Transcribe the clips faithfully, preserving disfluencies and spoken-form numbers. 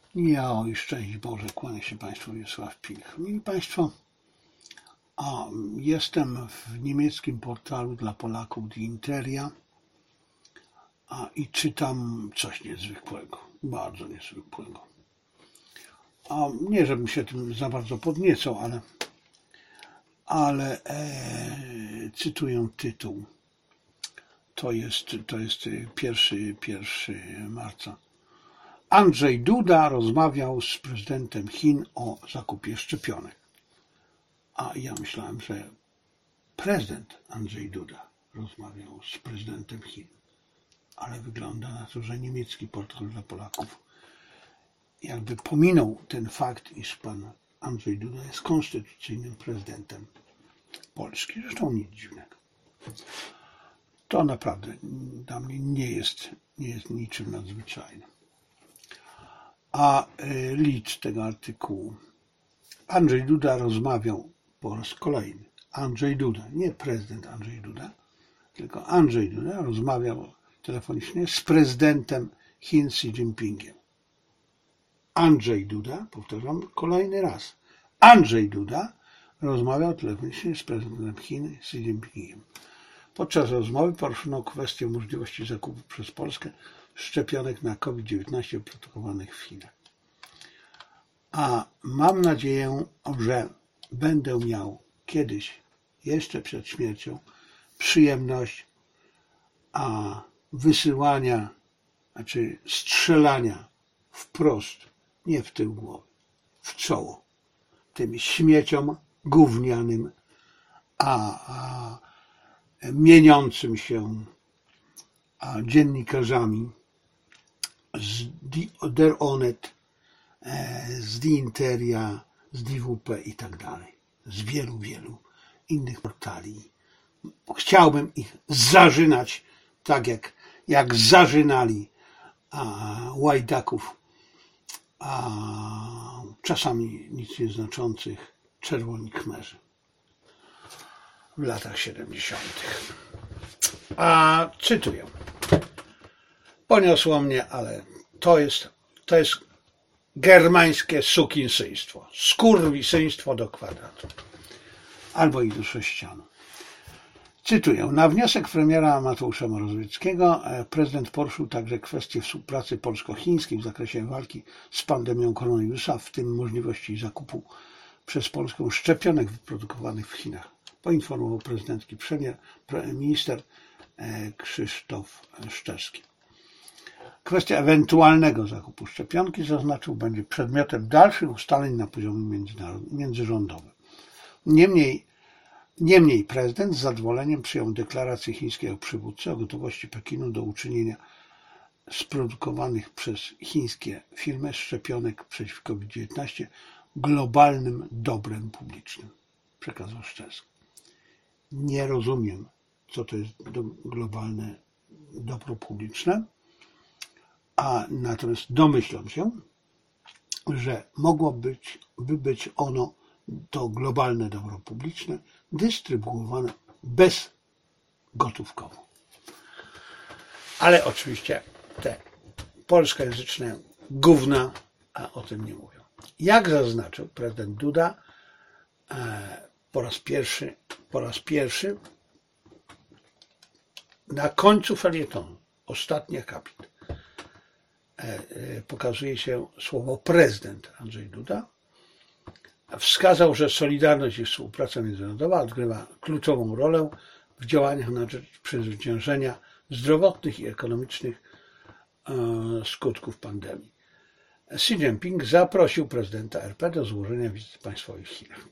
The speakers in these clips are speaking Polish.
Ja, oj, szczęść Boże, kłania się Państwu Wiesław Pilch. Mili Państwo, a jestem w niemieckim portalu dla Polaków Die Interia a, i czytam coś niezwykłego, bardzo niezwykłego. A nie, żebym się tym za bardzo podniecał, ale, ale e, cytuję tytuł. To jest, to jest pierwszy, pierwszy marca. Andrzej Duda rozmawiał z prezydentem Chin o zakupie szczepionek. A ja myślałem, że prezydent Andrzej Duda rozmawiał z prezydentem Chin. Ale wygląda na to, że niemiecki portal dla Polaków jakby pominął ten fakt, iż pan Andrzej Duda jest konstytucyjnym prezydentem Polski. Zresztą nic dziwnego. To naprawdę dla mnie nie jest, nie jest niczym nadzwyczajnym. A lead tego artykułu. Andrzej Duda rozmawiał po raz kolejny. Andrzej Duda, nie prezydent Andrzej Duda, tylko Andrzej Duda rozmawiał telefonicznie z prezydentem Chin Xi Jinpingiem. Andrzej Duda, powtarzam kolejny raz, Andrzej Duda rozmawiał telefonicznie z prezydentem Chin Xi Jinpingiem. Podczas rozmowy poruszono kwestię możliwości zakupu przez Polskę szczepionek na COVID dziewiętnaście wyprodukowanych w Chinach. A mam nadzieję, że będę miał kiedyś, jeszcze przed śmiercią, przyjemność a wysyłania, znaczy strzelania wprost, nie w tył głowy, w czoło, tym śmieciom gównianym, a, a mieniącym się a dziennikarzami z Der Onet, z Die Interia, z D W P i tak dalej, z wielu, wielu innych portali. Chciałbym ich zarzynać tak jak, jak zarzynali a, łajdaków, a czasami nic nieznaczących czerwoni khmerzy w latach siedemdziesiątych. A cytuję. Poniosło mnie, ale to jest, to jest germańskie sukinsyństwo, skurwisyństwo do kwadratu, albo i do sześcianu. Cytuję. Na wniosek premiera Mateusza Morawieckiego prezydent poruszył także kwestię współpracy polsko-chińskiej w zakresie walki z pandemią koronawirusa, w tym możliwości zakupu przez Polskę szczepionek wyprodukowanych w Chinach, poinformował prezydencki premier, minister Krzysztof Szczerski. Kwestia ewentualnego zakupu szczepionki, zaznaczył, będzie przedmiotem dalszych ustaleń na poziomie międzyrządowym. Niemniej, niemniej prezydent z zadowoleniem przyjął deklarację chińskiego przywódcy o gotowości Pekinu do uczynienia sprodukowanych przez chińskie firmy szczepionek przeciw COVID dziewiętnaście globalnym dobrem publicznym, przekazał Szczerski. Nie rozumiem, co to jest globalne dobro publiczne, a natomiast domyślam się, że mogło być, by być ono, to globalne dobro publiczne, dystrybuowane bezgotówkowo. Ale oczywiście te polskojęzyczne gówna, a o tym nie mówią. Jak zaznaczył prezydent Duda, po raz pierwszy, po raz pierwszy na końcu felietonu, ostatni akapit, pokazuje się słowo prezydent Andrzej Duda. Wskazał, że solidarność i współpraca międzynarodowa odgrywa kluczową rolę w działaniach na rzecz przezwyciężenia zdrowotnych i ekonomicznych skutków pandemii. Xi Jinping zaprosił prezydenta R P do złożenia wizyty państwowej w Chinach.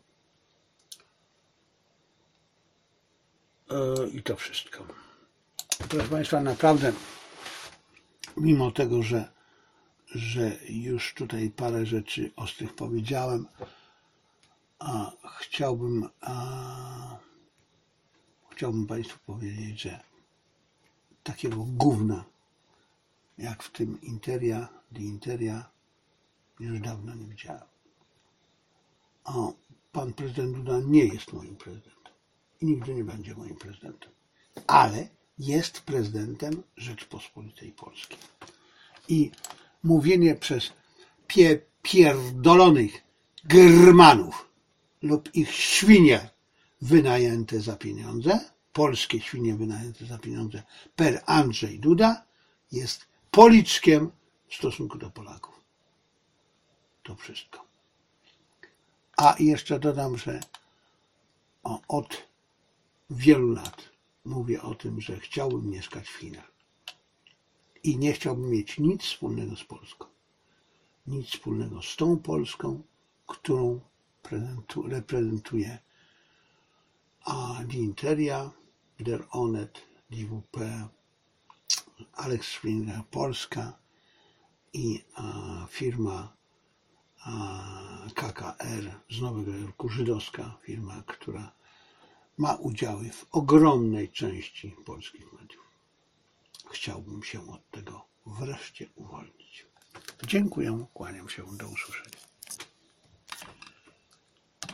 I to wszystko. Proszę Państwa, naprawdę, mimo tego, że, że już tutaj parę rzeczy ostrych powiedziałem, a chciałbym, a, chciałbym Państwu powiedzieć, że takiego gówna, jak w tym Interia, Die Interia, już dawno nie widziałem. A pan prezydent Duda nie jest moim prezydentem i nigdy nie będzie moim prezydentem, ale jest prezydentem Rzeczypospolitej Polskiej. I mówienie przez pie pierdolonych Germanów lub ich świnie wynajęte za pieniądze, polskie świnie wynajęte za pieniądze per Andrzej Duda jest policzkiem w stosunku do Polaków. To wszystko. A jeszcze dodam, że od wielu lat mówię o tym, że chciałbym mieszkać w Chinach. I nie chciałbym mieć nic wspólnego z Polską. Nic wspólnego z tą Polską, którą reprezentuje a Die Interia, Der Onet, D W P, Alex Springer Polska i a, firma a, K K R z Nowego Jorku, żydowska firma, która ma udziały w ogromnej części polskich mediów. Chciałbym się od tego wreszcie uwolnić. Dziękuję, kłaniam się, do usłyszenia.